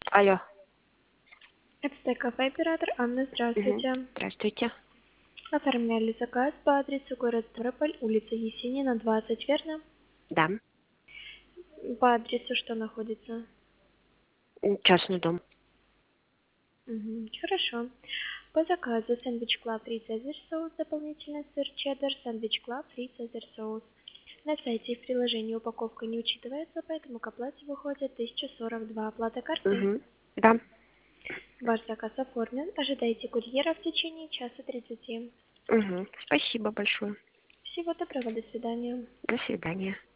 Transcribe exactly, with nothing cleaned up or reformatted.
Алло. эф тэ кафе оператор Анна, Мгм. здравствуйте. Здравствуйте. Оформляли заказ по адресу город Ставрополь, улица Есенина, двадцать, верно? Да. По адресу что находится? М, Частный дом. Мгм, хорошо. По заказу сэндвич клаб фри цезарь соус, дополнительно сыр чеддер, сэндвич клаб фри цезарь соус. На сайте и в приложении упаковка не учитывается, поэтому к оплате выходит тысяча сорок два. Оплата картой. Угу. Да. Ваш заказ оформлен. Ожидайте курьера в течение часа тридцати. Угу. Спасибо большое. Всего доброго, до свидания. До свидания.